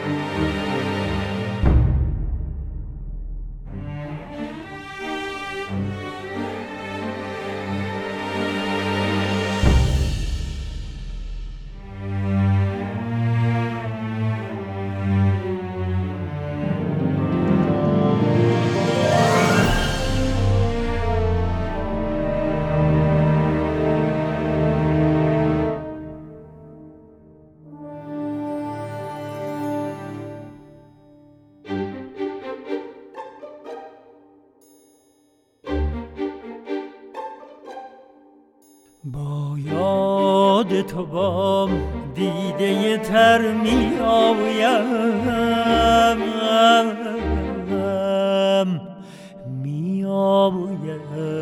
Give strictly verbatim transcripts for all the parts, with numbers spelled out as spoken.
با یاد تو با دیده تر می آیم می آیم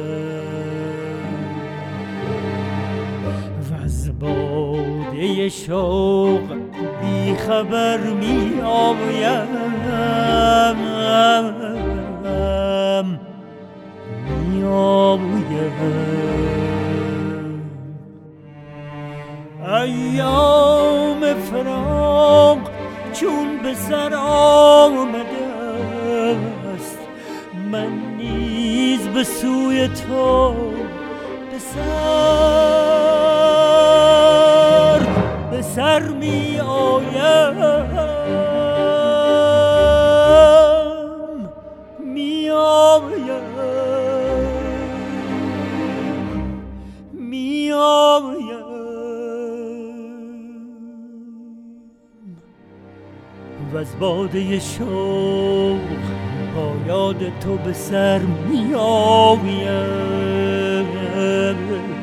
و از باده شوق بی خبر می آیم می آیم. ایام فراق چون به سر آمده است، من نیز به سوی تو به سر به سر می آیم می آیم می آیم و از باده شوق با یاد تو به سر می آیم.